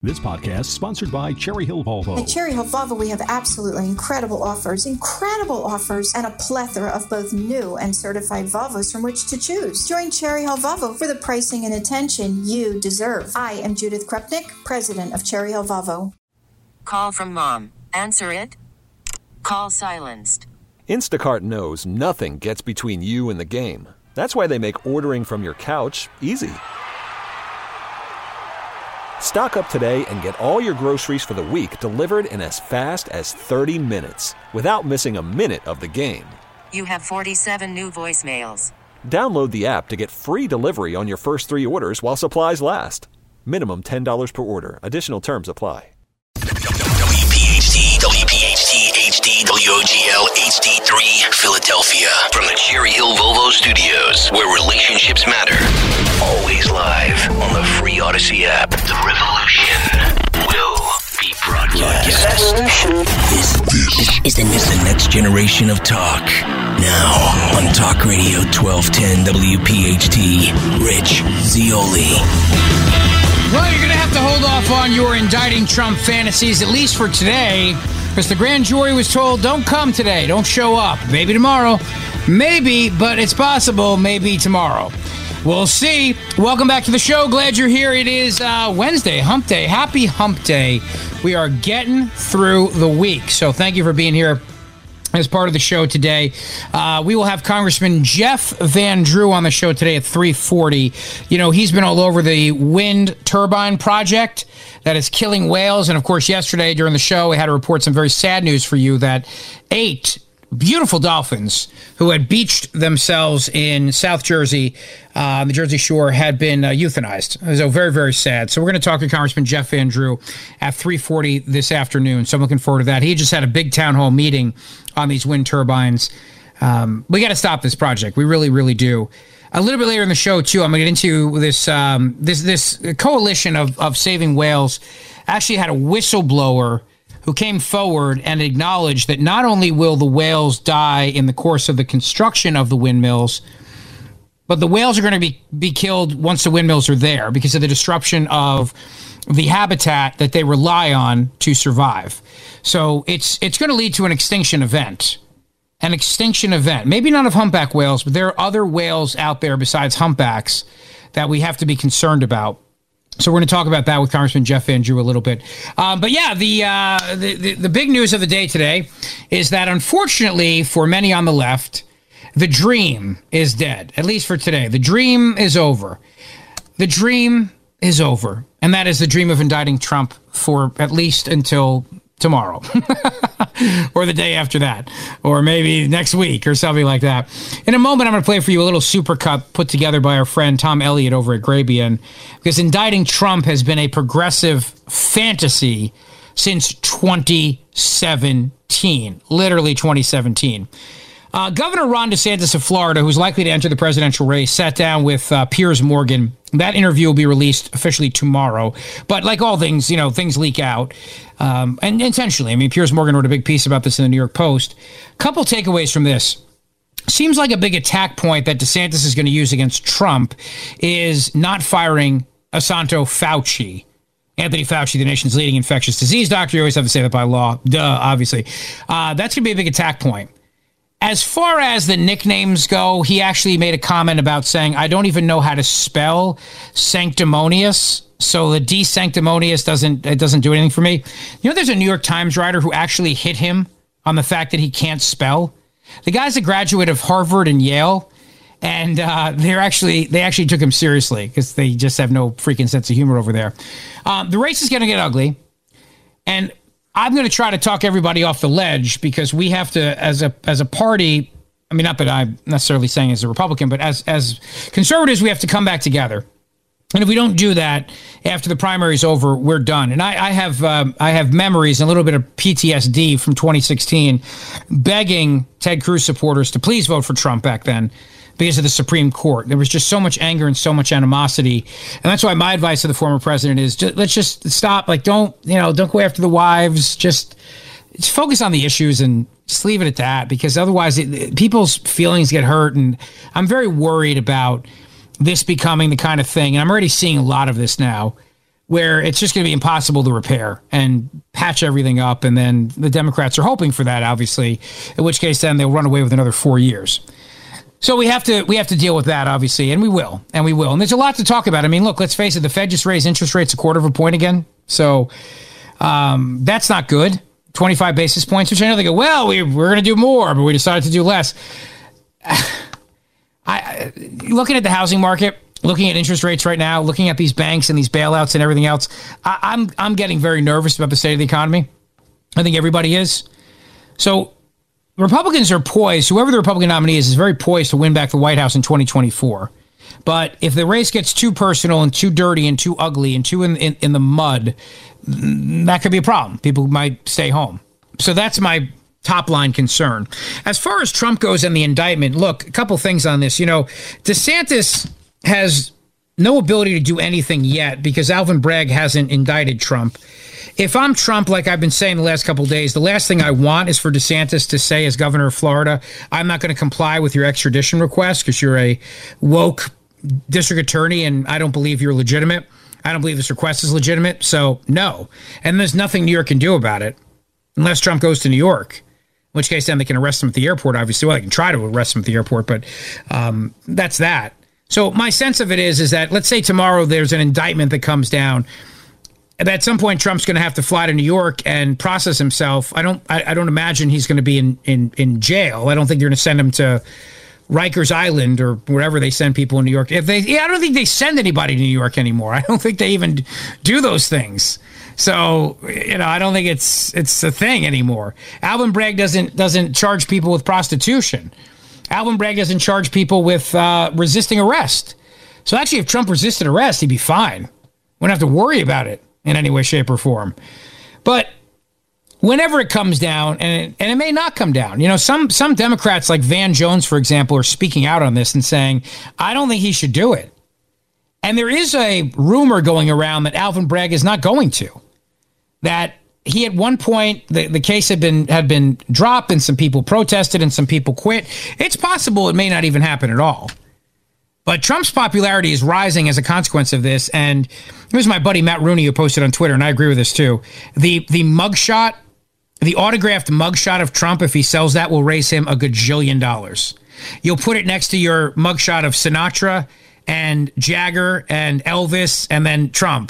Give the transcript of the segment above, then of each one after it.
This podcast is sponsored by Cherry Hill Volvo. At Cherry Hill Volvo, we have absolutely incredible offers, and a plethora of both new and certified Volvos from which to choose. Join Cherry Hill Volvo for the pricing and attention you deserve. I am Judith Krupnik, president of Cherry Hill Volvo. Call from mom. Answer it. Call silenced. Instacart knows nothing gets between you and the game. That's why they make ordering from your couch easy. Stock up today and get all your groceries for the week delivered in as fast as 30 minutes without missing a minute of the game. You have 47 new voicemails. Download the app to get free delivery on your first 3 orders while supplies last. Minimum $10 per order. Additional terms apply. WPHT HD WOGL HD3 Philadelphia from the Cherry Hill Volvo Studios, where relationships matter. Always live on the free Odyssey app. The revolution will be broadcast. This is the next generation of talk. Now on Talk Radio 1210 WPHT, Rich Zeoli. Well, you're going to have to hold off on your indicting Trump fantasies, at least for today, because the grand jury was told, don't come today, don't show up. Maybe tomorrow. Maybe, but it's possible, maybe tomorrow. We'll see. Welcome back to the show. Glad you're here. It is Wednesday, hump day. Happy hump day. We are getting through the week, so thank you for being here as part of the show today. We will have Congressman Jeff Van Drew on the show today at 3:40. You know, he's been all over the wind turbine project that is killing whales. And of course, yesterday during the show, we had to report some very sad news for you that 8 beautiful dolphins who had beached themselves in South Jersey, the Jersey Shore, had been euthanized. So very, very sad. So we're going to talk to Congressman Jeff Van Drew at 3:40 this afternoon. So I'm looking forward to that. He just had a big town hall meeting on these wind turbines. We got to stop this project. We really, really do. A little bit later in the show, too, I'm going to get into this this coalition of saving whales. Actually had a whistleblower who came forward and acknowledged that not only will the whales die in the course of the construction of the windmills, but the whales are going to be killed once the windmills are there because of the disruption of the habitat that they rely on to survive. So it's going to lead to an extinction event. An extinction event. Maybe not of humpback whales, but there are other whales out there besides humpbacks that we have to be concerned about. So we're going to talk about that with Congressman Jeff Van Drew a little bit. But yeah, the big news of the day today is that unfortunately for many on the left, the dream is dead, at least for today. The dream is over. The dream is over. And that is the dream of indicting Trump for at least until tomorrow or the day after that, or maybe next week or something like that. In a moment, I'm going to play for you a little supercut put together by our friend Tom Elliott over at Grabien, because indicting Trump has been a progressive fantasy since 2017, literally 2017. Governor Ron DeSantis of Florida, who's likely to enter the presidential race, sat down with Piers Morgan. That interview will be released officially tomorrow. But like all things, you know, things leak out. And intentionally. I mean, Piers Morgan wrote a big piece about this in the New York Post. Couple takeaways from this. Seems like a big attack point that DeSantis is going to use against Trump is not firing Anthony Fauci, the nation's leading infectious disease doctor. You always have to say that by law. Duh, obviously. That's going to be a big attack point. As far as the nicknames go, he actually made a comment about saying, I don't even know how to spell sanctimonious. So the de-sanctimonious doesn't do anything for me. You know, there's a New York Times writer who actually hit him on the fact that he can't spell. The guy's a graduate of Harvard and Yale, and they actually took him seriously because they just have no freaking sense of humor over there. The race is going to get ugly, and I'm going to try to talk everybody off the ledge because we have to, as a party, I mean, not that I'm necessarily saying as a Republican, but as conservatives, we have to come back together. And if we don't do that after the primary is over, we're done. And I have memories and a little bit of PTSD from 2016 begging Ted Cruz supporters to please vote for Trump back then because of the Supreme Court. There was just so much anger and so much animosity. And that's why my advice to the former president is let's just stop. Like, don't go after the wives. Just focus on the issues and just leave it at that, because otherwise people's feelings get hurt. And I'm very worried about this becoming the kind of thing, and I'm already seeing a lot of this now, where it's just going to be impossible to repair and patch everything up. And then the Democrats are hoping for that, obviously, in which case then they'll run away with another 4 years. So we have to deal with that, obviously, and we will. And there's a lot to talk about. I mean, look, let's face it, the Fed just raised interest rates 1/4 point again. So that's not good. 25 basis points, which I know they go, well, we're going to do more, but we decided to do less. Looking at the housing market, looking at interest rates right now, looking at these banks and these bailouts and everything else, I'm getting very nervous about the state of the economy. I think everybody is. So Republicans are poised, whoever the Republican nominee is very poised to win back the White House in 2024. But if the race gets too personal and too dirty and too ugly and too in the mud, that could be a problem. People might stay home. So that's my top line concern. As far as Trump goes and the indictment, look, a couple things on this. DeSantis has no ability to do anything yet because Alvin Bragg hasn't indicted Trump. If I'm Trump, like I've been saying the last couple of days, the last thing I want is for DeSantis to say, as governor of Florida, I'm not going to comply with your extradition request because you're a woke district attorney and I don't believe you're legitimate. I don't believe this request is legitimate. So no. And there's nothing New York can do about it unless Trump goes to New York, in which case then they can arrest him at the airport, obviously. Well, they can try to arrest him at the airport, but that's that. So my sense of it is that let's say tomorrow there's an indictment that comes down. At some point, Trump's going to have to fly to New York and process himself. I don't imagine he's going to be in jail. I don't think they're going to send him to Rikers Island or wherever they send people in New York. I don't think they send anybody to New York anymore. I don't think they even do those things. So, I don't think it's a thing anymore. Alvin Bragg doesn't charge people with prostitution. Alvin Bragg doesn't charge people with resisting arrest. So actually, if Trump resisted arrest, he'd be fine. Wouldn't have to worry about it in any way, shape, or form. But whenever it comes down, and it may not come down, some Democrats like Van Jones, for example, are speaking out on this and saying, I don't think he should do it. And there is a rumor going around that Alvin Bragg is not going to. That he at one point, the case had been dropped and some people protested and some people quit. It's possible it may not even happen at all. But Trump's popularity is rising as a consequence of this. And here's my buddy Matt Rooney who posted on Twitter, and I agree with this too. The mugshot, the autographed mugshot of Trump, if he sells that, will raise him $1 gajillion. You'll put it next to your mugshot of Sinatra and Jagger and Elvis and then Trump.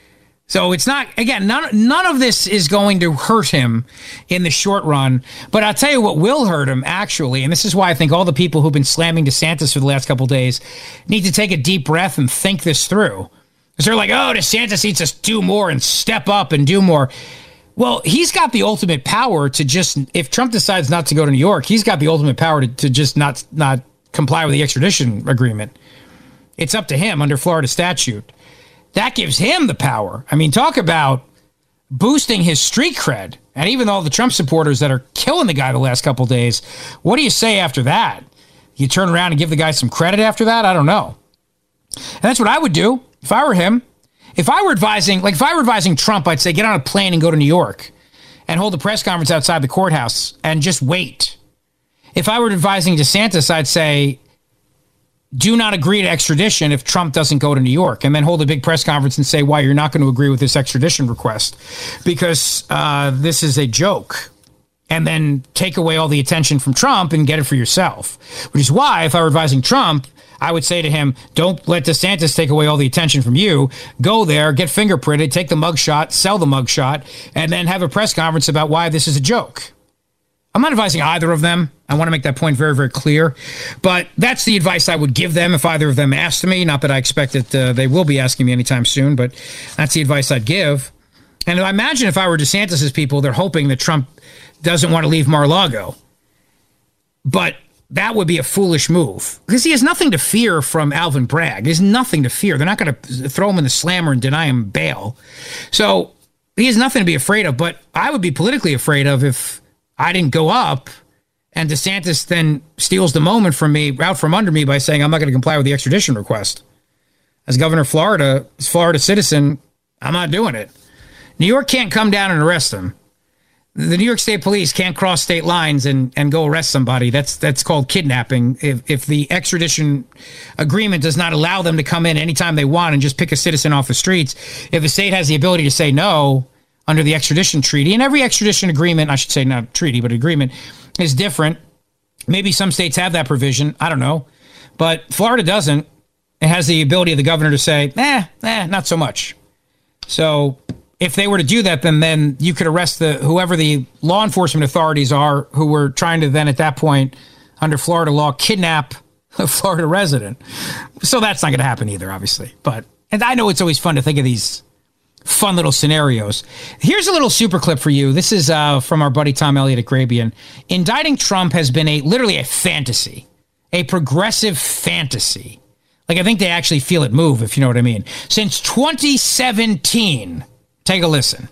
So it's not, again, none of this is going to hurt him in the short run. But I'll tell you what will hurt him, actually, and this is why I think all the people who've been slamming DeSantis for the last couple of days need to take a deep breath and think this through. Because they're like, oh, DeSantis needs to do more and step up and do more. Well, he's got the ultimate power to just, if Trump decides not to go to New York, he's got the ultimate power to just not comply with the extradition agreement. It's up to him under Florida statute. That gives him the power. I mean, talk about boosting his street cred. And even all the Trump supporters that are killing the guy the last couple of days, what do you say after that? You turn around and give the guy some credit after that? I don't know. And that's what I would do if I were him. If I were advising Trump, I'd say get on a plane and go to New York and hold a press conference outside the courthouse and just wait. If I were advising DeSantis, I'd say do not agree to extradition if Trump doesn't go to New York, and then hold a big press conference and say why you're not going to agree with this extradition request because this is a joke. And then take away all the attention from Trump and get it for yourself. Which is why, if I were advising Trump, I would say to him, don't let DeSantis take away all the attention from you. Go there, get fingerprinted, take the mugshot, sell the mugshot, and then have a press conference about why this is a joke. I'm not advising either of them. I want to make that point very, very clear. But that's the advice I would give them if either of them asked me. Not that I expect that they will be asking me anytime soon, but that's the advice I'd give. And I imagine if I were DeSantis' people, they're hoping that Trump doesn't want to leave Mar-a-Lago. But that would be a foolish move because he has nothing to fear from Alvin Bragg. There's nothing to fear. They're not going to throw him in the slammer and deny him bail. So he has nothing to be afraid of. But I would be politically afraid of if I didn't go up and DeSantis then steals the moment from me, out from under me by saying I'm not going to comply with the extradition request. As governor of Florida, as Florida citizen, I'm not doing it. New York can't come down and arrest him. the New York State Police can't cross state lines and go arrest somebody. That's called kidnapping. If the extradition agreement does not allow them to come in anytime they want and just pick a citizen off the streets, if the state has the ability to say no under the extradition treaty, and every extradition agreement, I should say not treaty, but agreement, is different. Maybe some states have that provision. I don't know. But Florida doesn't. It has the ability of the governor to say, not so much. So if they were to do that, then you could arrest whoever the law enforcement authorities are who were trying to then at that point, under Florida law, kidnap a Florida resident. So that's not going to happen either, obviously. And I know it's always fun to think of these fun little scenarios. Here's a little super clip for you. This is from our buddy Tom Elliott at Grabien. Indicting Trump has been literally a fantasy, a progressive fantasy. Like, I think they actually feel it move, if you know what I mean. Since 2017. Take a listen.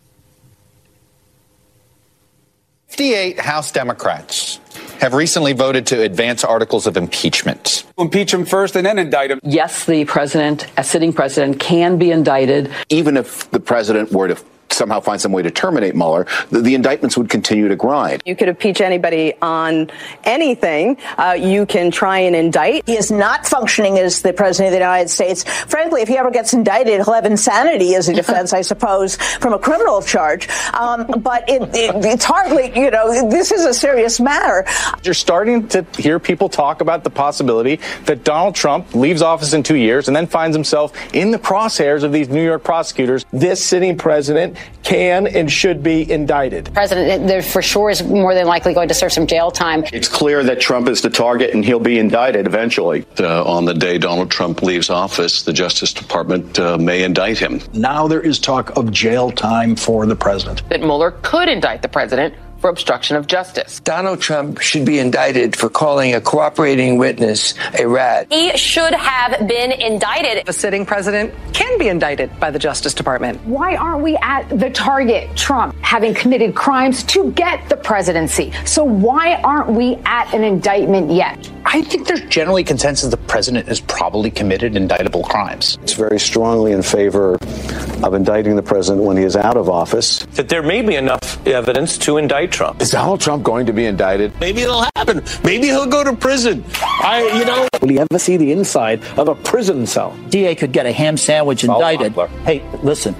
58 House Democrats have recently voted to advance articles of impeachment. Impeach him first and then indict him. Yes, the president, a sitting president, can be indicted. Even if the president were to somehow find some way to terminate Mueller, the indictments would continue to grind. You could impeach anybody on anything. You can try and indict. He is not functioning as the president of the United States. Frankly, if he ever gets indicted, he'll have insanity as a defense, I suppose, from a criminal charge. But it's hardly, this is a serious matter. You're starting to hear people talk about the possibility that Donald Trump leaves office in 2 years and then finds himself in the crosshairs of these New York prosecutors. This sitting president can and should be indicted. President, there for sure is more than likely going to serve some jail time. It's clear that Trump is the target and he'll be indicted eventually. On the day Donald Trump leaves office, the Justice Department may indict him. Now there is talk of jail time for the president. That Mueller could indict the president for obstruction of justice. Donald Trump should be indicted for calling a cooperating witness a rat. He should have been indicted. The sitting president can be indicted by the Justice Department. Why aren't we at the target, Trump, having committed crimes to get the presidency? So why aren't we at an indictment yet? I think there's generally consensus the president has probably committed indictable crimes. It's very strongly in favor of indicting the president when he is out of office. That there may be enough evidence to indict Trump. Is Donald Trump going to be indicted? Maybe it'll happen. Maybe he'll go to prison. Will you ever see the inside of a prison cell? DA could get a ham sandwich indicted. Hey, listen,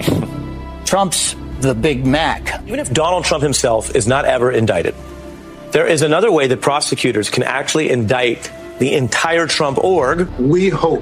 Trump's the Big Mac. Even if Donald Trump himself is not ever indicted, there is another way that prosecutors can actually indict the entire Trump org. We hope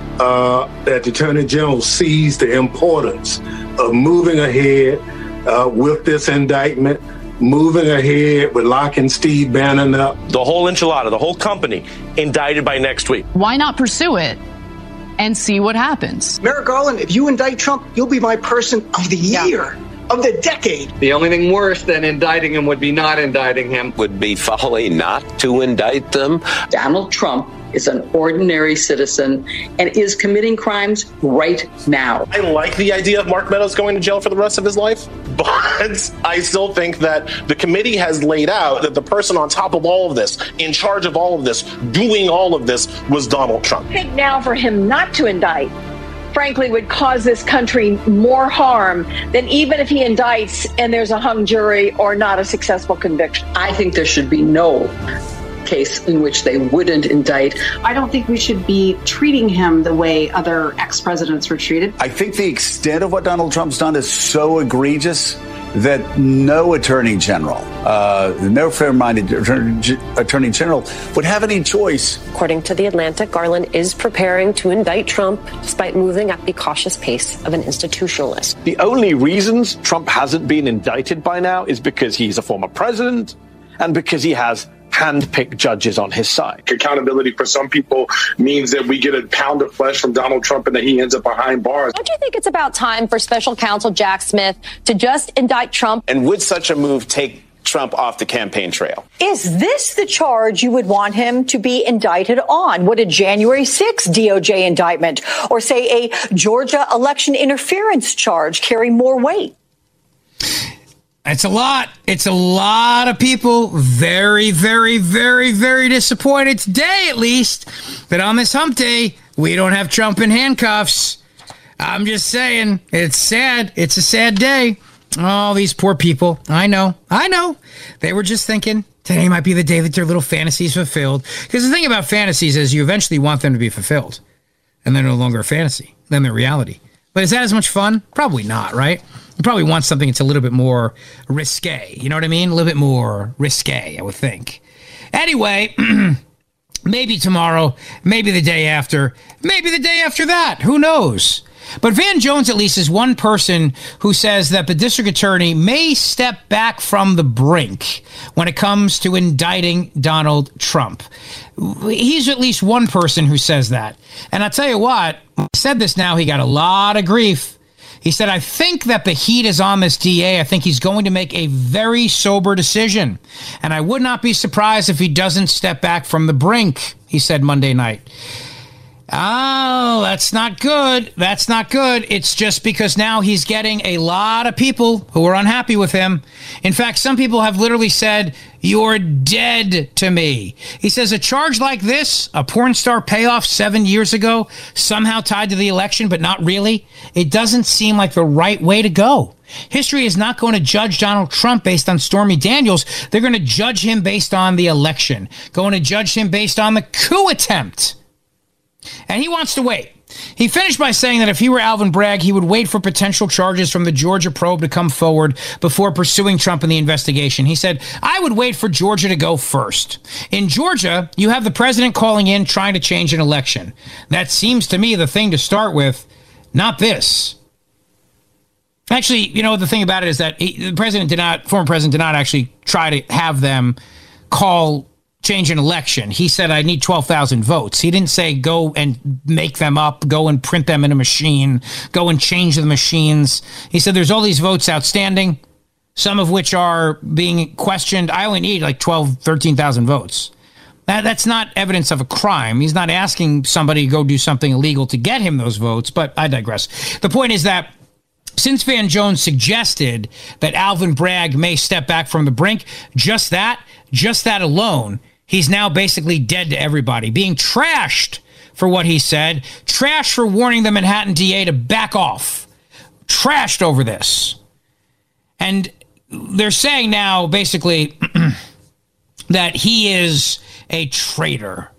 that the Attorney General sees the importance of moving ahead with this indictment, moving ahead with locking Steve Bannon up. The whole enchilada, the whole company, indicted by next week. Why not pursue it and see what happens? Merrick Garland, if you indict Trump, you'll be my person of the year, of the decade. The only thing worse than indicting him would be not indicting him. Would be folly not to indict them. Donald Trump is an ordinary citizen and is committing crimes right now. I like the idea of Mark Meadows going to jail for the rest of his life, but I still think that the committee has laid out that the person on top of all of this, in charge of all of this, doing all of this, was Donald Trump. I think now for him not to indict, frankly, would cause this country more harm than even if he indicts and there's a hung jury or not a successful conviction. I think there should be no case in which they wouldn't indict. I don't think we should be treating him the way other ex-presidents were treated. I think the extent of what Donald Trump's done is so egregious that no attorney general, no fair-minded attorney general would have any choice. According to The Atlantic, Garland is preparing to indict Trump despite moving at the cautious pace of an institutionalist. The only reasons Trump hasn't been indicted by now is because he's a former president and because he has hand-picked judges on his side. Accountability for some people means that we get a pound of flesh from Donald Trump and that he ends up behind bars. Don't you think it's about time for special counsel Jack Smith to just indict Trump? And would such a move take Trump off the campaign trail? Is this the charge you would want him to be indicted on? Would a January 6th DOJ indictment or, say, a Georgia election interference charge carry more weight? It's a lot. It's a lot of people very, very, very, very disappointed today, at least, that on this hump day, we don't have Trump in handcuffs. I'm just saying, it's sad. It's a sad day. Oh, these poor people. I know. They were just thinking today might be the day that their little fantasies fulfilled. Because the thing about fantasies is you eventually want them to be fulfilled. And they're no longer a fantasy. Then they're reality. But is that as much fun? Probably not, right? You probably want something that's a little bit more risque. You know what I mean? A little bit more risque, I would think. Anyway, maybe tomorrow, maybe the day after, maybe the day after that. Who knows? But Van Jones, at least, is one person who says that the district attorney may step back from the brink when it comes to indicting Donald Trump. He's at least one person who says that. And I'll tell you what, when he said this now, he got a lot of grief. He said, I think that the heat is on this DA. I think he's going to make a very sober decision. And I would not be surprised if he doesn't step back from the brink, he said Monday night. Oh, that's not good. That's not good. It's just because now he's getting a lot of people who are unhappy with him. In fact, some people have literally said, you're dead to me. He says a charge like this, a porn star payoff 7 years ago, somehow tied to the election, but not really. It doesn't seem like the right way to go. History is not going to judge Donald Trump based on Stormy Daniels. They're going to judge him based on the election, going to judge him based on the coup attempt. And he wants to wait. He finished by saying that if he were Alvin Bragg, he would wait for potential charges from the Georgia probe to come forward before pursuing Trump in the investigation. He said, I would wait for Georgia to go first. In Georgia, you have the president calling in, trying to change an election. That seems to me the thing to start with, not this. Actually, you know, the thing about it is that the former president did not actually try to have them change an election. He said, I need 12,000 votes. He didn't say go and make them up, go and print them in a machine, go and change the machines. He said, there's all these votes outstanding, some of which are being questioned. I only need like 13,000 votes. That's not evidence of a crime. He's not asking somebody to go do something illegal to get him those votes, but I digress. The point is that since Van Jones suggested that Alvin Bragg may step back from the brink, just that alone, he's now basically dead to everybody, being trashed for what he said, trashed for warning the Manhattan DA to back off, trashed over this. And they're saying now, basically, that he is a traitor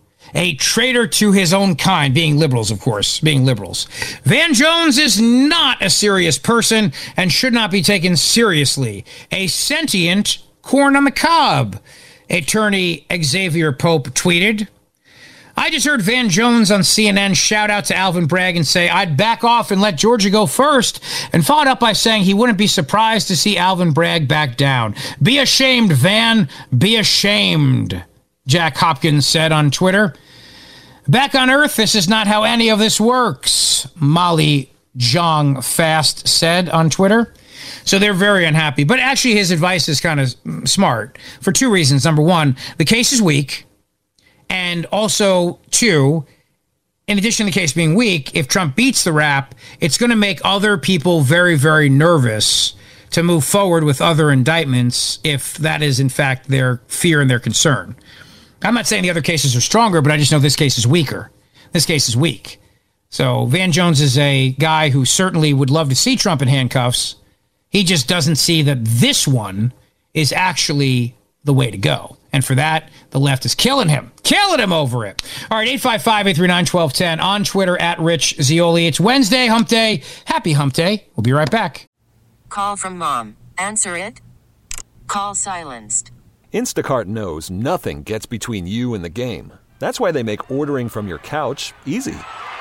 to his own kind, being liberals, of course, being liberals. Van Jones is not a serious person and should not be taken seriously. A sentient corn on the cob, attorney Xavier Pope tweeted. I just heard Van Jones on CNN shout out to Alvin Bragg and say, I'd back off and let Georgia go first, and followed up by saying he wouldn't be surprised to see Alvin Bragg back down. Be ashamed, Van. Be ashamed, Jack Hopkins said on Twitter. Back on Earth, this is not how any of this works, Molly Jong Fast said on Twitter. So they're very unhappy. But actually, his advice is kind of smart for two reasons. Number one, the case is weak. And also, two, in addition to the case being weak, if Trump beats the rap, it's going to make other people very, very nervous to move forward with other indictments if that is, in fact, their fear and their concern. I'm not saying the other cases are stronger, but I just know this case is weaker. This case is weak. So Van Jones is a guy who certainly would love to see Trump in handcuffs. He just doesn't see that this one is actually the way to go. And for that, the left is killing him over it. All right, 855-839-1210 on Twitter at Rich Zeoli. It's Wednesday, hump day. Happy hump day. We'll be right back. Call from mom. Answer it. Call silenced. Instacart knows nothing gets between you and the game. That's why they make ordering from your couch easy.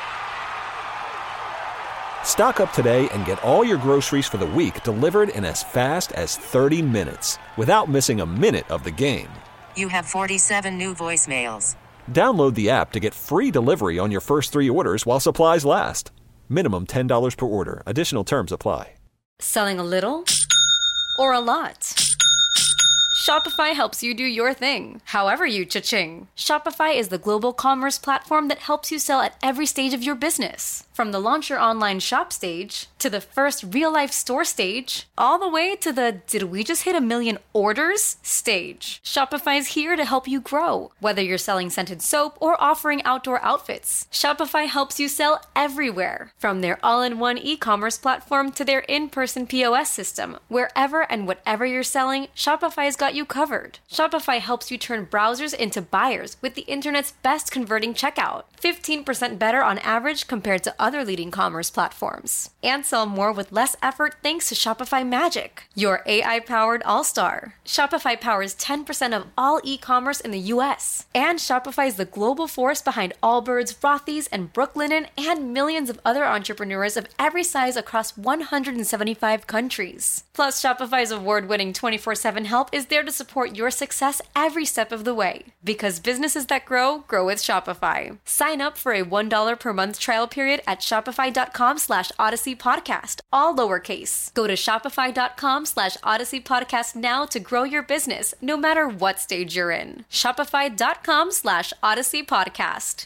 Stock up today and get all your groceries for the week delivered in as fast as 30 minutes without missing a minute of the game. You have 47 new voicemails. Download the app to get free delivery on your first 3 orders while supplies last. Minimum $10 per order. Additional terms apply. Selling a little or a lot? Shopify helps you do your thing, however you cha-ching. Shopify is the global commerce platform that helps you sell at every stage of your business. From the launch your online shop stage, to the first real-life store stage, all the way to the did we just hit 1 million orders stage. Shopify's here to help you grow. Whether you're selling scented soap or offering outdoor outfits, Shopify helps you sell everywhere. From their all-in-one e-commerce platform to their in-person POS system, wherever and whatever you're selling, Shopify's got you covered. Shopify helps you turn browsers into buyers with the internet's best converting checkout. 15% better on average compared to other leading commerce platforms. And sell more with less effort thanks to Shopify Magic, your AI-powered all-star. Shopify powers 10% of all e-commerce in the US. And Shopify is the global force behind Allbirds, Rothy's, and Brooklinen, and millions of other entrepreneurs of every size across 175 countries. Plus, Shopify's award-winning 24/7 help is there to support your success every step of the way. Because businesses that grow with Shopify. Sign up for a $1 per month trial period at shopify.com/Odyssey Podcast, all lowercase. Go to shopify.com/Odyssey Podcast now to grow your business, no matter what stage you're in. Shopify.com/Odyssey Podcast.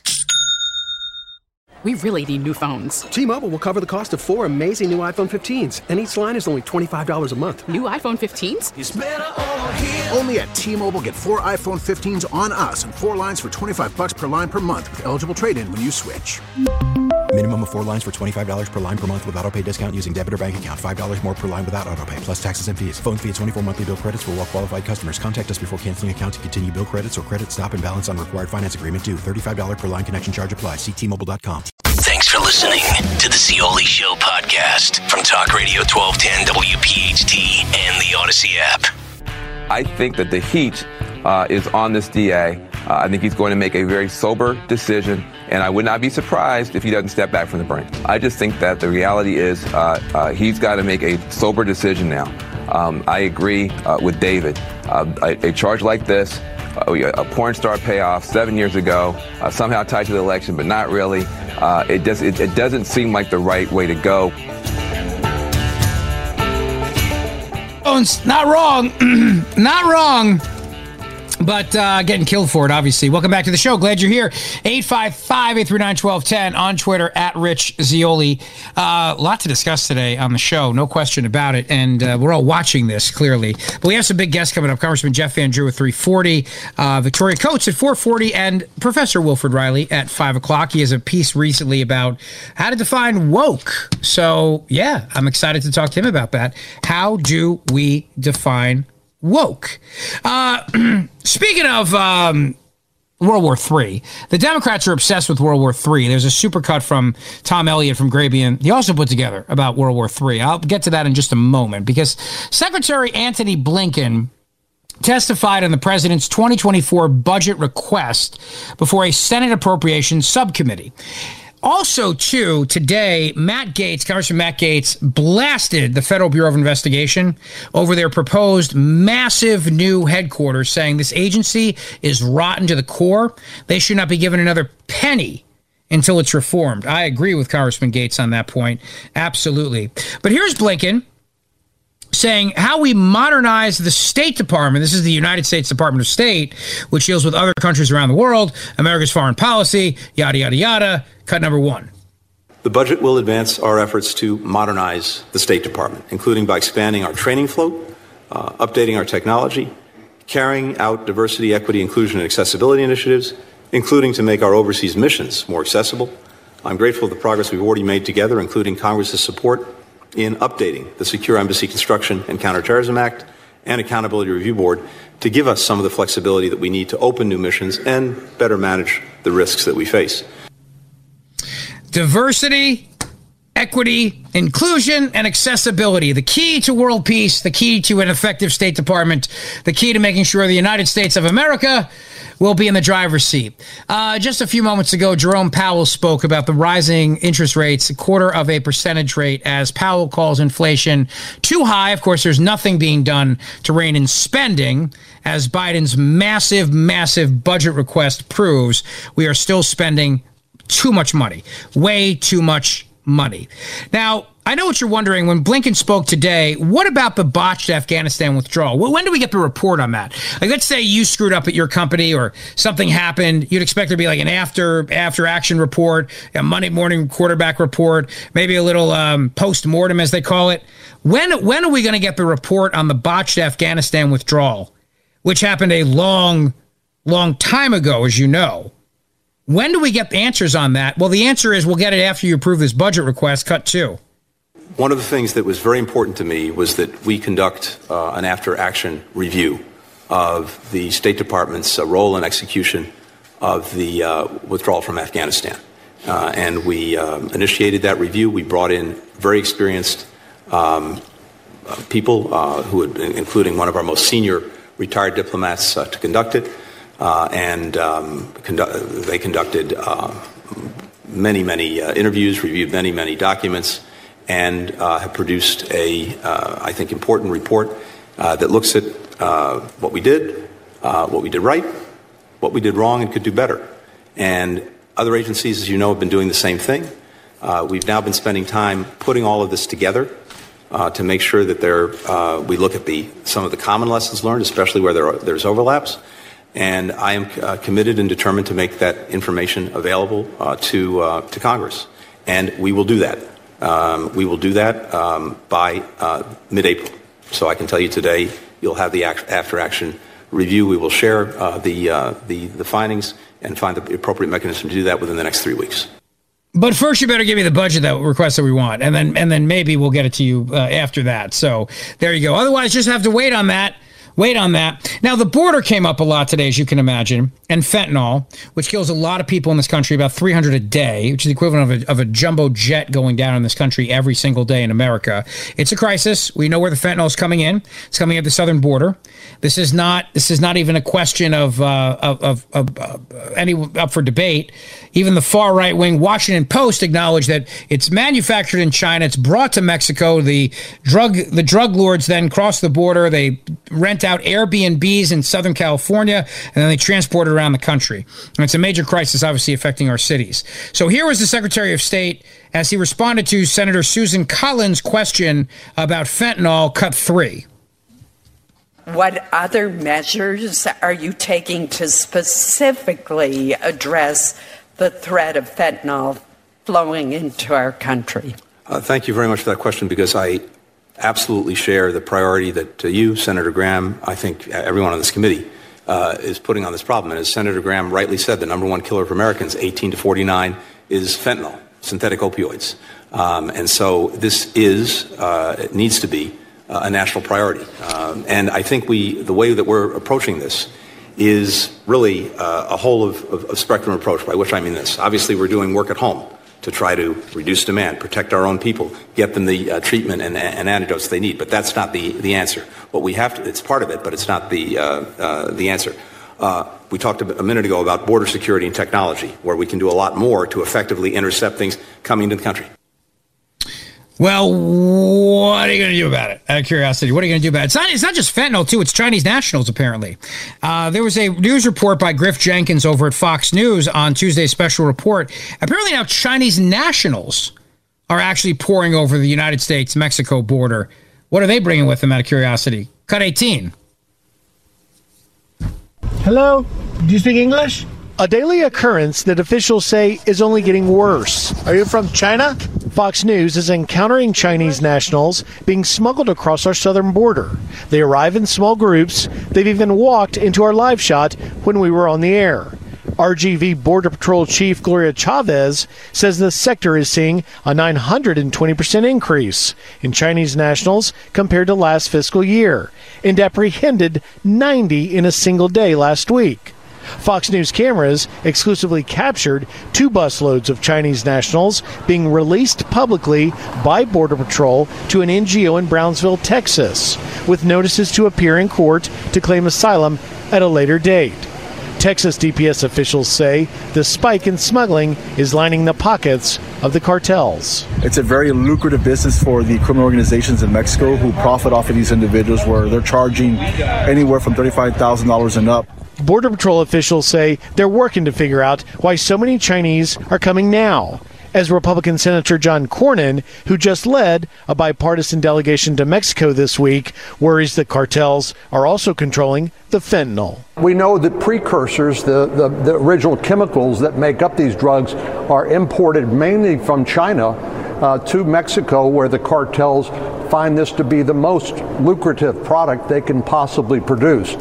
We really need new phones. T-Mobile will cover the cost of 4 amazing new iPhone 15s, and each line is only $25 a month. New iPhone 15s? It's better over here. Only at T-Mobile, get 4 iPhone 15s on us and 4 lines for $25 per line per month with eligible trade-in when you switch. Minimum of 4 lines for $25 per line per month with autopay discount using debit or bank account. $5 more per line without autopay, plus taxes and fees. Phone fee at 24 monthly bill credits for well-qualified customers. Contact us before canceling account to continue bill credits or credit stop and balance on required finance agreement due. $35 per line connection charge applies. See T-Mobile.com. Thanks for listening to the Zeoli Show podcast from Talk Radio 1210 WPHT and the Odyssey app. I think that the heat is on this DA. I think he's going to make a very sober decision, and I would not be surprised if he doesn't step back from the brink. I just think that the reality is he's got to make a sober decision now. I agree with David. A charge like this, a porn star payoff 7 years ago, somehow tied to the election, but not really. It doesn't seem like the right way to go. Not wrong. Not wrong. But getting killed for it, obviously. Welcome back to the show. Glad you're here. 855-839-1210 on Twitter, at Rich Zeoli. A lot to discuss today on the show, no question about it. And we're all watching this, clearly. But we have some big guests coming up. Congressman Jeff Van Drew at 3:40, Victoria Coates at 4:40, and Professor Wilfred Riley at 5 o'clock. He has a piece recently about how to define woke. So, yeah, I'm excited to talk to him about that. How do we define woke? Speaking of World War III, the Democrats are obsessed with World War III. There's a supercut from Tom Elliott from Grabien. He also put together about World War III. I'll get to that in just a moment, because Secretary Antony Blinken testified on the president's 2024 budget request before a Senate Appropriations Subcommittee. Also, too, today, Congressman Matt Gaetz blasted the Federal Bureau of Investigation over their proposed massive new headquarters, saying this agency is rotten to the core. They should not be given another penny until it's reformed. I agree with Congressman Gaetz on that point. Absolutely. But here's Blinken saying how we modernize the State Department. This is the United States Department of State, which deals with other countries around the world, America's foreign policy, yada, yada, yada. Cut number 1. The budget will advance our efforts to modernize the State Department, including by expanding our training float, updating our technology, carrying out diversity, equity, inclusion, and accessibility initiatives, including to make our overseas missions more accessible. I'm grateful for the progress we've already made together, including Congress's support in updating the Secure Embassy Construction and Counterterrorism Act and Accountability Review Board to give us some of the flexibility that we need to open new missions and better manage the risks that we face. Diversity, equity, inclusion, and accessibility. The key to world peace, the key to an effective State Department, the key to making sure the United States of America will be in the driver's seat. Just a few moments ago, Jerome Powell spoke about the rising interest rates, 0.25 percentage rate, as Powell calls inflation too high. Of course, there's nothing being done to rein in spending. As Biden's massive, massive budget request proves, we are still spending too much money, way too much money. Now, I know what you're wondering. When Blinken spoke today, what about the botched Afghanistan withdrawal? When do we get the report on that? Like, let's say you screwed up at your company or something happened. You'd expect there to be like an after action report, a Monday morning quarterback report, maybe a little post-mortem, as they call it. When are we going to get the report on the botched Afghanistan withdrawal, which happened a long time ago, as you know? When do we get the answers on that? Well, the answer is we'll get it after you approve this budget request, cut 2. One of the things that was very important to me was that we conduct an after-action review of the State Department's role in execution of the withdrawal from Afghanistan. And we initiated that review. We brought in very experienced people, including one of our most senior retired diplomats, to conduct it. They conducted many interviews, reviewed many documents, and have produced I think, important report that looks at what we did right, what we did wrong, and could do better. And other agencies, as you know, have been doing the same thing. We've now been spending time putting all of this together to make sure that we look at some of the common lessons learned, especially where there's overlaps. And I am committed and determined to make that information available to Congress. And we will do that. We will do that by mid-April. So I can tell you today, you'll have the after-action review. We will share the findings and find the appropriate mechanism to do that within the next 3 weeks. But first, you better give me the budget request that we want, and then maybe we'll get it to you after that. So there you go. Otherwise, just have to wait on that. Now, the border came up a lot today, as you can imagine, and fentanyl, which kills a lot of people in this country, about 300 a day, which is the equivalent of a jumbo jet going down in this country every single day in America. It's a crisis. We know where the fentanyl is coming in. It's coming at the southern border. This is not even a question of any up for debate. Even the far right-wing Washington Post acknowledged that it's manufactured in China. It's brought to Mexico. The drug lords then cross the border. They rent out Airbnbs in Southern California, and then they transport it around the country. And it's a major crisis, obviously, affecting our cities. So here was the Secretary of State as he responded to Senator Susan Collins' question about fentanyl, cut 3. What other measures are you taking to specifically address the threat of fentanyl flowing into our country? Thank you very much for that question, because I absolutely share the priority that you, Senator Graham, I think everyone on this committee is putting on this problem. And as Senator Graham rightly said, the number one killer of Americans, 18 to 49, is fentanyl, synthetic opioids. And so this it needs to be a national priority. And I think the way that we're approaching this is really a whole of spectrum approach, by which I mean this. Obviously, we're doing work at home to try to reduce demand, protect our own people, get them the treatment and antidotes they need. But that's not the answer. What we have to, it's part of it, but it's not the answer. We talked a minute ago about border security and technology, where we can do a lot more to effectively intercept things coming into the country. Well, what are you going to do about it? Out of curiosity, what are you going to do about it? It's not just fentanyl, too. It's Chinese nationals, apparently. There was a news report by Griff Jenkins over at Fox News on Tuesday's special report. Apparently now Chinese nationals are actually pouring over the United States-Mexico border. What are they bringing with them, out of curiosity? Cut 18. Hello? Do you speak English? A daily occurrence that officials say is only getting worse. Are you from China? Fox News is encountering Chinese nationals being smuggled across our southern border. They arrive in small groups. They've even walked into our live shot when we were on the air. RGV Border Patrol Chief Gloria Chavez says the sector is seeing a 920% increase in Chinese nationals compared to last fiscal year, and apprehended 90 in a single day last week. Fox News cameras exclusively captured 2 busloads of Chinese nationals being released publicly by Border Patrol to an NGO in Brownsville, Texas, with notices to appear in court to claim asylum at a later date. Texas DPS officials say the spike in smuggling is lining the pockets of the cartels. It's a very lucrative business for the criminal organizations in Mexico who profit off of these individuals, where they're charging anywhere from $35,000 and up. Border Patrol officials say they're working to figure out why so many Chinese are coming now. as Republican Senator John Cornyn, who just led a bipartisan delegation to Mexico this week, worries that cartels are also controlling the fentanyl. We know that precursors, the original chemicals that make up these drugs, are imported mainly from China to Mexico, where the cartels find this to be the most lucrative product they can possibly produce.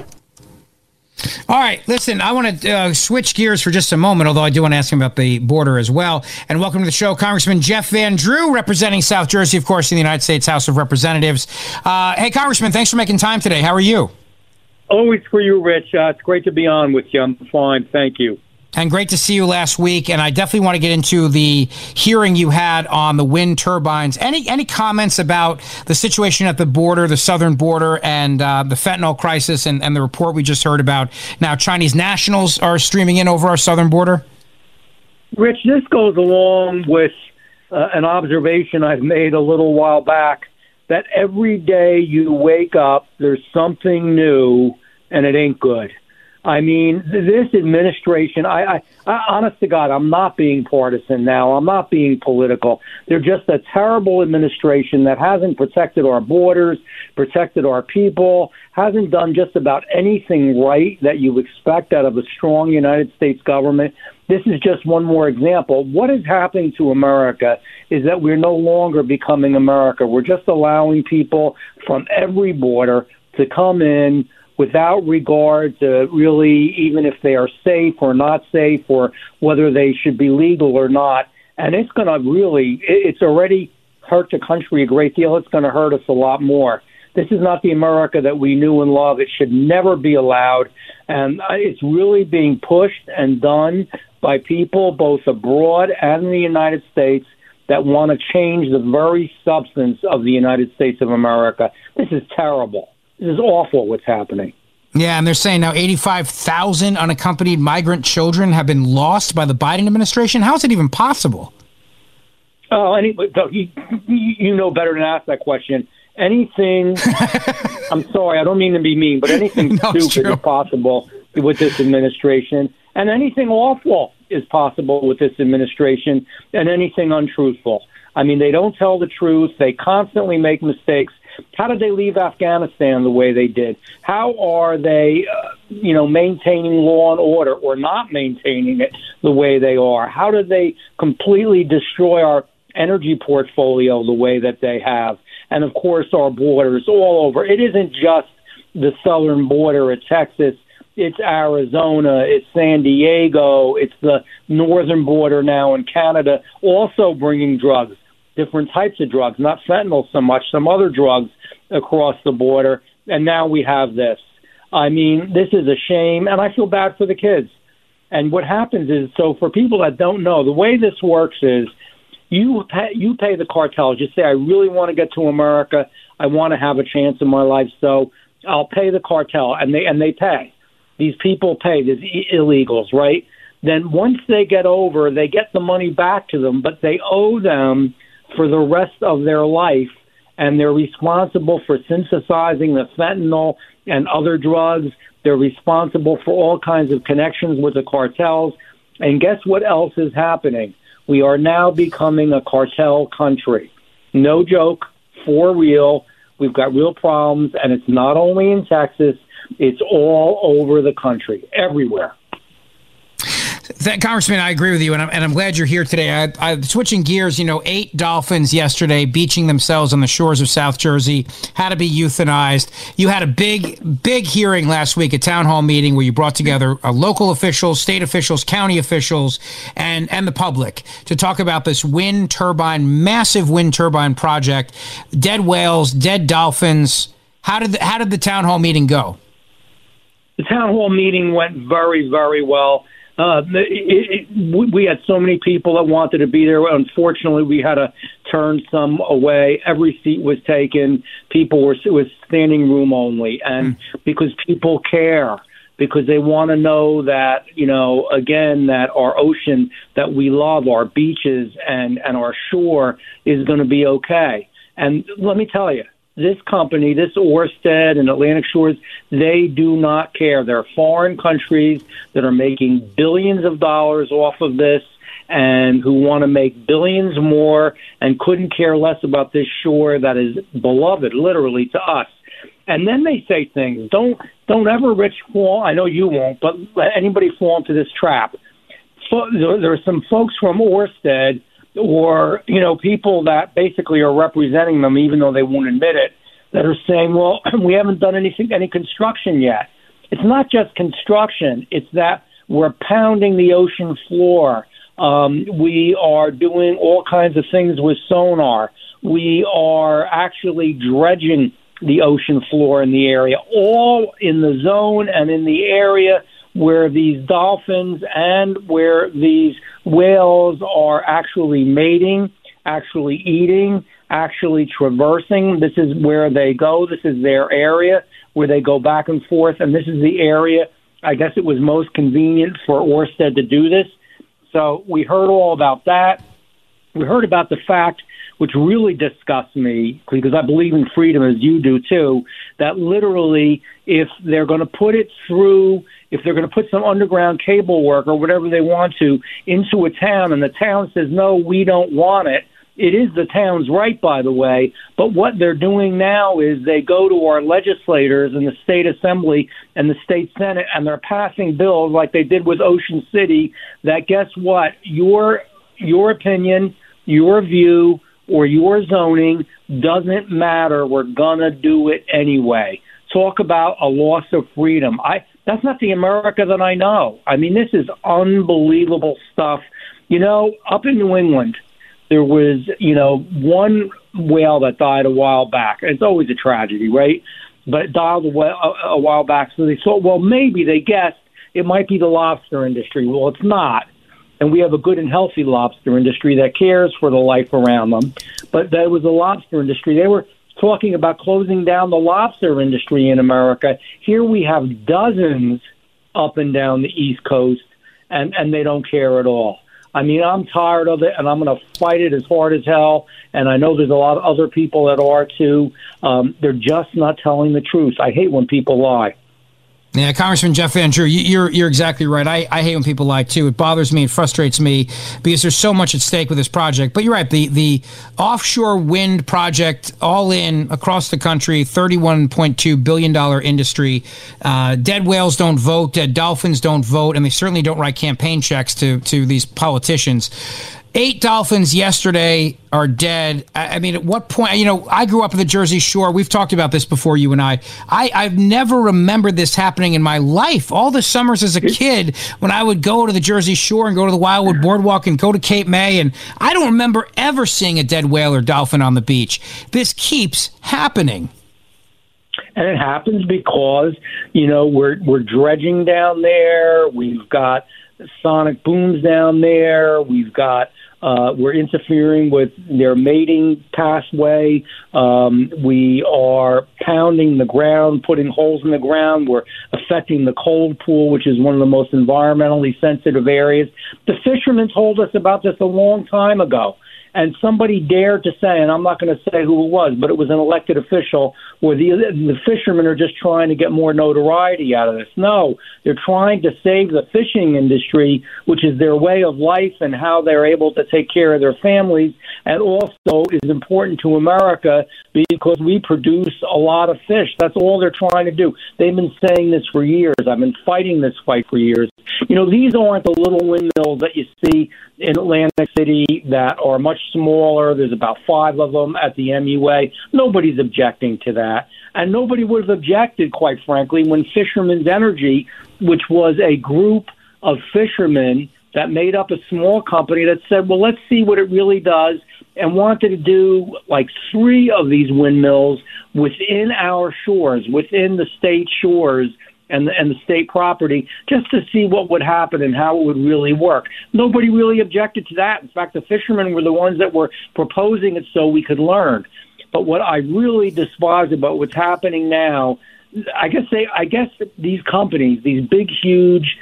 All right, listen, I want to switch gears for just a moment, although I do want to ask him about the border as well. And welcome to the show, Congressman Jeff Van Drew, representing South Jersey, of course, in the United States House of Representatives. Hey, Congressman, thanks for making time today. How are you? Always for you, Rich. It's great to be on with you. I'm fine. Thank you. And great to see you last week. And I definitely want to get into the hearing you had on the wind turbines. Any comments about the situation at the border, the southern border, and the fentanyl crisis and the report we just heard about? Now, Chinese nationals are streaming in over our southern border? Rich, this goes along with an observation I've made a little while back, that every day you wake up, there's something new, and it ain't good. I mean, this administration, I honest to God, I'm not being partisan now. I'm not being political. They're just a terrible administration that hasn't protected our borders, protected our people, hasn't done just about anything right that you expect out of a strong United States government. This is just one more example. What is happening to America is that we're no longer becoming America. We're just allowing people from every border to come in without regard to really even if they are safe or not safe or whether they should be legal or not. And it's going to really, it's already hurt the country a great deal. It's going to hurt us a lot more. This is not the America that we knew and loved. It should never be allowed. And it's really being pushed and done by people both abroad and in the United States that want to change the very substance of the United States of America. This is terrible. This is awful what's happening. Yeah, and they're saying now 85,000 unaccompanied migrant children have been lost by the Biden administration. How is it even possible? Oh, you know better than to ask that question. Anything, I'm sorry, I don't mean to be mean, but anything stupid is possible with this administration, and anything awful is possible with this administration, and anything untruthful. I mean, they don't tell the truth. They constantly make mistakes. How did they leave Afghanistan the way they did? How are they, maintaining law and order or not maintaining it the way they are? How did they completely destroy our energy portfolio the way that they have? And, of course, our borders all over. It isn't just the southern border at Texas. It's Arizona. It's San Diego. It's the northern border now in Canada, also bringing drugs. Different types of drugs, not fentanyl so much, some other drugs across the border. And now we have this. I mean, this is a shame, and I feel bad for the kids. And what happens is, so for people that don't know, the way this works is you pay the cartels. You say, I really want to get to America. I want to have a chance in my life, so I'll pay the cartel. And they pay. These people pay, these illegals, right? Then once they get over, they get the money back to them, but they owe them for the rest of their life, and they're responsible for synthesizing the fentanyl and other drugs. They're responsible for all kinds of connections with the cartels. And guess what else is happening? We are now becoming a cartel country. No joke, for real. We've got real problems, and it's not only in Texas. It's all over the country, everywhere. Congressman, I agree with you, and I'm glad you're here today. Switching gears, 8 dolphins yesterday beaching themselves on the shores of South Jersey had to be euthanized. You had a big hearing last week, a town hall meeting where you brought together local officials, state officials, county officials, and the public to talk about this massive wind turbine project. Dead whales, dead dolphins. How did the town hall meeting go? The town hall meeting went very, very well. We had so many people that wanted to be there. Unfortunately, we had to turn some away. Every seat was taken. It was standing room only. And because people care, because they want to know that, again, that our ocean that we love, our beaches and our shore is going to be okay. And let me tell you, this company, this Ørsted and Atlantic Shores, they do not care. They're foreign countries that are making billions of dollars off of this and who want to make billions more and couldn't care less about this shore that is beloved, literally, to us. And then they say things. Don't ever, Rich, fall. I know you won't, but let anybody fall into this trap. So there are some folks from Ørsted or, people that basically are representing them, even though they won't admit it, that are saying, well, we haven't done any construction yet. It's not just construction. It's that we're pounding the ocean floor. We are doing all kinds of things with sonar. We are actually dredging the ocean floor in the area, all in the zone and in the area where these dolphins and where these whales are actually mating, actually eating, actually traversing. This is where they go. This is their area where they go back and forth. And this is the area, I guess it was most convenient for Ørsted to do this. So we heard all about that. We heard about the fact, which really disgusts me, because I believe in freedom as you do too, that literally if they're going to put it through, if they're going to put some underground cable work or whatever they want to into a town and the town says, no, we don't want it, it is the town's right, by the way. But what they're doing now is they go to our legislators in the state assembly and the state senate, and they're passing bills like they did with Ocean City that, guess what, your opinion, your view, or your zoning doesn't matter. We're going to do it anyway. Talk about a loss of freedom. That's not the America that I know. I mean, this is unbelievable stuff. Up in New England, there was, one whale that died a while back. It's always a tragedy, right? But it died a while back. So they thought, well, maybe they guessed it might be the lobster industry. Well, it's not. And we have a good and healthy lobster industry that cares for the life around them. But that was the lobster industry. They were talking about closing down the lobster industry in America. Here we have dozens up and down the East Coast, and they don't care at all. I mean, I'm tired of it, and I'm going to fight it as hard as hell. And I know there's a lot of other people that are, too. They're just not telling the truth. I hate when people lie. Yeah, Congressman Jeff Van Drew, you're exactly right. I hate when people lie, too. It bothers me. It frustrates me because there's so much at stake with this project. But you're right. The offshore wind project, all in, across the country, $31.2 billion industry. Dead whales don't vote. Dead dolphins don't vote. And they certainly don't write campaign checks to these politicians. 8 dolphins yesterday are dead. I mean, at what point, I grew up in the Jersey Shore. We've talked about this before, you and I've never remembered this happening in my life. All the summers as a kid, when I would go to the Jersey Shore and go to the Wildwood Boardwalk and go to Cape May, and I don't remember ever seeing a dead whale or dolphin on the beach. This keeps happening. And it happens because, we're dredging down there. We've got sonic booms down there. We've got we're interfering with their mating pathway. We are pounding the ground, putting holes in the ground. We're affecting the cold pool, which is one of the most environmentally sensitive areas. The fishermen told us about this a long time ago. And somebody dared to say, and I'm not going to say who it was, but it was an elected official, where the fishermen are just trying to get more notoriety out of this. No, they're trying to save the fishing industry, which is their way of life and how they're able to take care of their families, and also is important to America because we produce a lot of fish. That's all they're trying to do. They've been saying this for years. I've been fighting this fight for years. These aren't the little windmills that you see in Atlantic City that are much smaller. There's about 5 of them at the MUA. Nobody's objecting to that. And nobody would have objected, quite frankly, when Fishermen's Energy, which was a group of fishermen that made up a small company that said, well, let's see what it really does, and wanted to do like 3 of these windmills within our shores, within the state shores, and the state property, just to see what would happen and how it would really work. Nobody really objected to that. In fact, the fishermen were the ones that were proposing it so we could learn. But what I really despise about what's happening now, I guess these companies, these big, huge,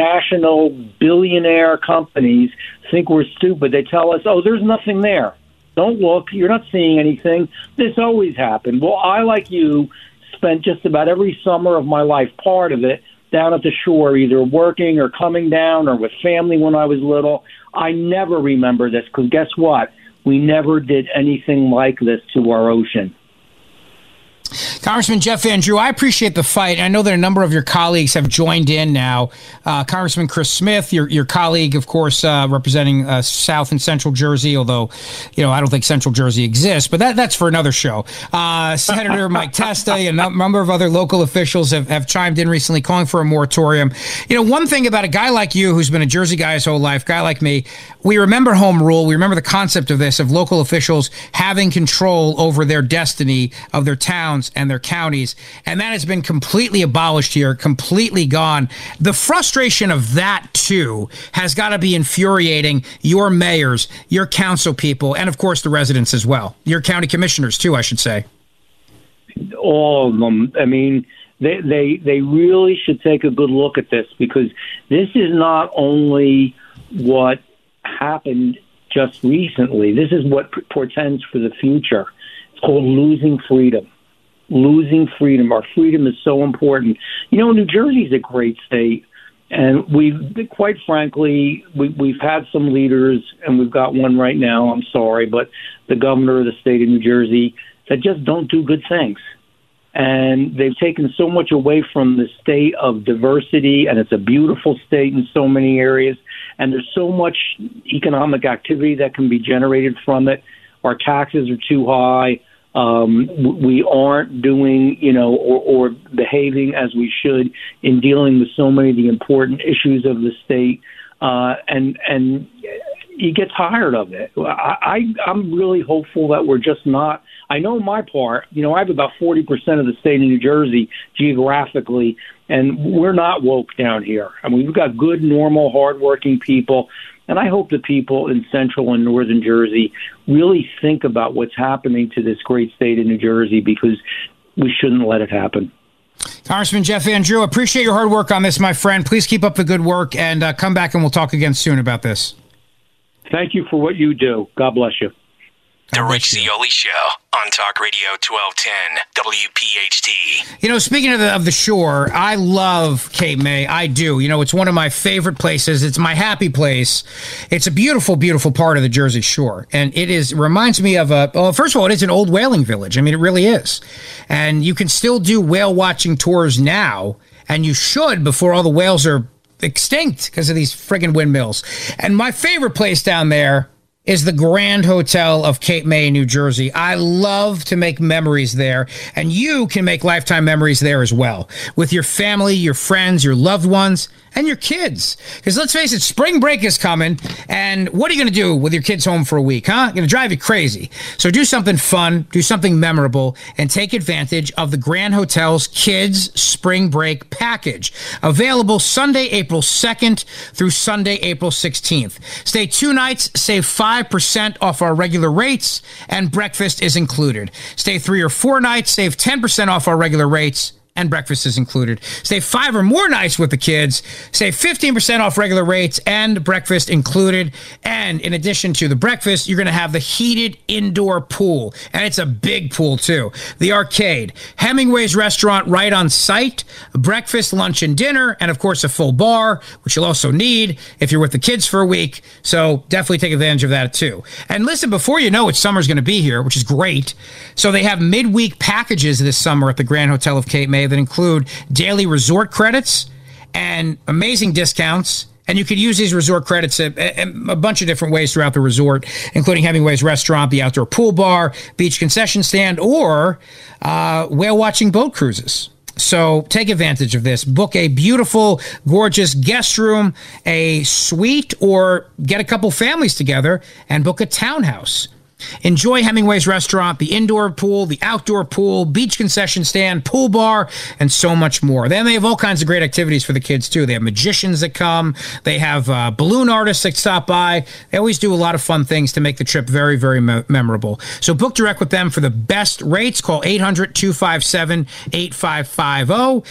multinational billionaire companies think we're stupid. They tell us, oh, there's nothing there. Don't look. You're not seeing anything. This always happened. Well, I, like you, spent just about every summer of my life, part of it, down at the shore, either working or coming down or with family when I was little. I never remember this because guess what? We never did anything like this to our ocean. Congressman Jeff Van Drew, I appreciate the fight. I know that a number of your colleagues have joined in now. Congressman Chris Smith, your colleague, of course, representing South and Central Jersey, although, I don't think Central Jersey exists, but that's for another show. Senator Mike Testa and a number of other local officials have chimed in recently calling for a moratorium. One thing about a guy like you who's been a Jersey guy his whole life, guy like me, we remember home rule. We remember the concept of this, of local officials having control over their destiny of their towns and their counties, and that has been completely abolished here, completely gone. The frustration of that, too, has got to be infuriating your mayors, your council people, and, of course, the residents as well. Your county commissioners, too, I should say. All of them. I mean, they really should take a good look at this, because this is not only what happened just recently. This is what portends for the future. It's called losing freedom. Losing freedom. Our freedom is so important. New Jersey's a great state, and quite frankly, we've had some leaders, and we've got one right now, I'm sorry, but the governor of the state of New Jersey, that just don't do good things. And they've taken so much away from the state of diversity, and it's a beautiful state in so many areas, and there's so much economic activity that can be generated from it. Our taxes are too high. We aren't doing, or behaving as we should in dealing with so many of the important issues of the state, and you get tired of it. I'm really hopeful that we're just not. I know my part. I have about 40% of the state of New Jersey geographically, and we're not woke down here. I mean, we've got good, normal, hardworking people. And I hope the people in Central and Northern Jersey really think about what's happening to this great state of New Jersey, because we shouldn't let it happen. Congressman Jeff Van Drew, appreciate your hard work on this, my friend. Please keep up the good work, and come back and we'll talk again soon about this. Thank you for what you do. God bless you. The Rich Zeoli Show on Talk Radio 1210 WPHT. Speaking of the shore, I love Cape May. I do. It's one of my favorite places. It's my happy place. It's a beautiful, beautiful part of the Jersey Shore. And it reminds me of first of all, it is an old whaling village. I mean, it really is. And you can still do whale watching tours now, and you should before all the whales are extinct because of these friggin' windmills. And my favorite place down there is the Grand Hotel of Cape May, New Jersey. I love to make memories there, and you can make lifetime memories there as well, with your family, your friends, your loved ones, and your kids. Because let's face it, spring break is coming, and what are you going to do with your kids home for a week, huh? Going to drive you crazy. So do something fun, do something memorable, and take advantage of the Grand Hotel's Kids Spring Break Package, available Sunday, April 2nd through Sunday, April 16th. Stay 2 nights, save 5% off our regular rates, and breakfast is included. Stay 3 or 4 nights, save 10% off our regular rates, and breakfast is included. Stay 5 or more nights with the kids, save 15% off regular rates, and breakfast included. And in addition to the breakfast, you're going to have the heated indoor pool, and it's a big pool too. The arcade, Hemingway's restaurant right on site, breakfast, lunch, and dinner, and of course a full bar, which you'll also need if you're with the kids for a week. So definitely take advantage of that too. And listen, before you know it, summer's going to be here, which is great. So they have midweek packages this summer at the Grand Hotel of Cape May that include daily resort credits and amazing discounts. And you could use these resort credits a bunch of different ways throughout the resort, including Hemingway's restaurant, the outdoor pool bar, beach concession stand, or whale watching boat cruises. So take advantage of this. Book a beautiful, gorgeous guest room, a suite, or get a couple families together and book a townhouse. Enjoy Hemingway's restaurant, the indoor pool, the outdoor pool, beach concession stand, pool bar, and so much more. Then they have all kinds of great activities for the kids, too. They have magicians that come. They have balloon artists that stop by. They always do a lot of fun things to make the trip very, very memorable. So book direct with them for the best rates. Call 800-257-8550,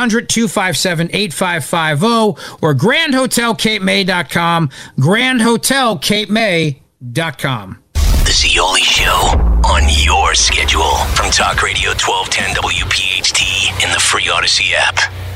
800-257-8550, or GrandHotelCapeMay.com, GrandHotelCapeMay.com. The The Zeoli Show on your schedule from Talk Radio 1210 WPHT in the free Odyssey app.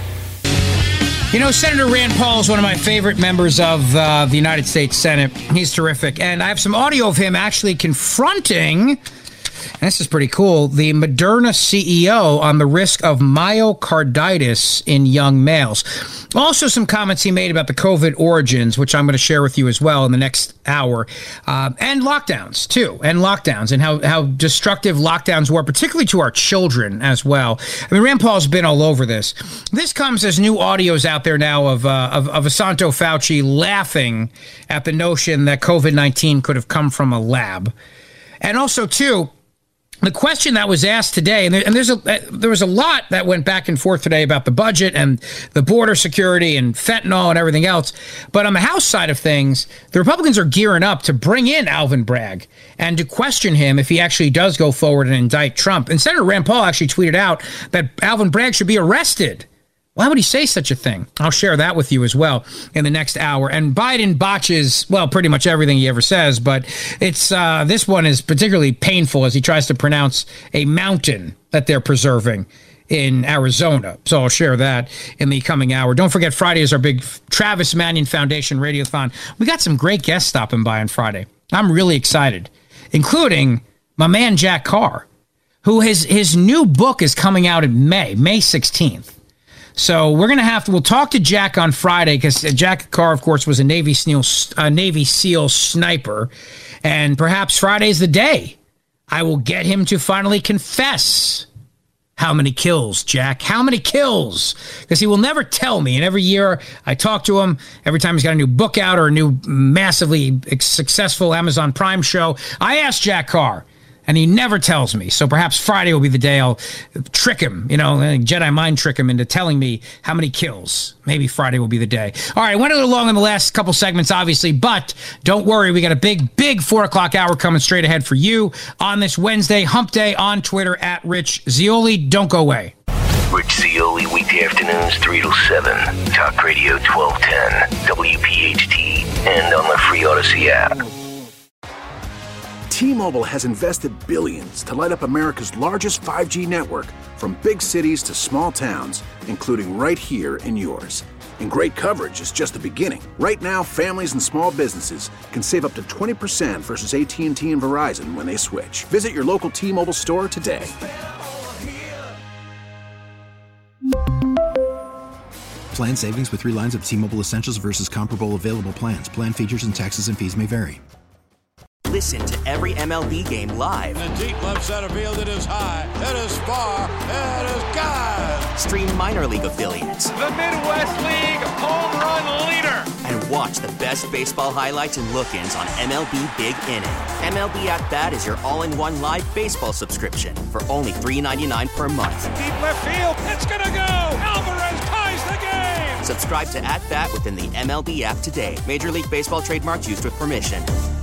You know, Senator Rand Paul is one of my favorite members of the United States Senate. He's terrific. And I have some audio of him actually confronting, and this is pretty cool, the Moderna CEO on the risk of myocarditis in young males. Also, some comments he made about the COVID origins, which I'm going to share with you as well in the next hour. And lockdowns, too. And lockdowns and how destructive lockdowns were, particularly to our children as well. I mean, Rand Paul's been all over this. This comes as new audio's out there now of Asanto Fauci laughing at the notion that COVID-19 could have come from a lab. And also, too, the question that was asked today, and there was a lot that went back and forth today about the budget and the border security and fentanyl and everything else. But on the House side of things, the Republicans are gearing up to bring in Alvin Bragg and to question him if he actually does go forward and indict Trump. And Senator Rand Paul actually tweeted out that Alvin Bragg should be arrested. Why would he say such a thing? I'll share that with you as well in the next hour. And Biden botches, well, pretty much everything he ever says, but it's this one is particularly painful as he tries to pronounce a mountain that they're preserving in Arizona. So I'll share that in the coming hour. Don't forget, Friday is our big Travis Manion Foundation Radiothon. We got some great guests stopping by on Friday. I'm really excited, including my man Jack Carr, who his new book is coming out in May 16th. So we'll talk to Jack on Friday because Jack Carr, of course, was a Navy SEAL sniper. And perhaps Friday's the day I will get him to finally confess. How many kills, Jack? How many kills? Because he will never tell me. And every year I talk to him, every time he's got a new book out or a new massively successful Amazon Prime show, I ask Jack Carr. And he never tells me. So perhaps Friday will be the day I'll trick him, Jedi mind trick him into telling me how many kills. Maybe Friday will be the day. All right, went a little long in the last couple segments, obviously, but don't worry. We got a big 4 o'clock hour coming straight ahead for you on this Wednesday, Hump Day, on Twitter at Rich Zeoli. Don't go away. Rich Zeoli, weekday afternoons, 3 to 7. Talk Radio 1210, WPHT, and on the free Odyssey app. T-Mobile has invested billions to light up America's largest 5G network, from big cities to small towns, including right here in yours. And great coverage is just the beginning. Right now, families and small businesses can save up to 20% versus AT&T and Verizon when they switch. Visit your local T-Mobile store today. Plan savings with 3 lines of T-Mobile Essentials versus comparable available plans. Plan features and taxes and fees may vary. Listen to every MLB game live. In the deep left center field, it is high, it is far, it is gone. Stream minor league affiliates. The Midwest League home run leader. And watch the best baseball highlights and look-ins on MLB Big Inning. MLB At Bat is your all-in-one live baseball subscription for only $3.99 per month. Deep left field, it's gonna go. Alvarez ties the game. Subscribe to At Bat within the MLB app today. Major League Baseball trademarks used with permission.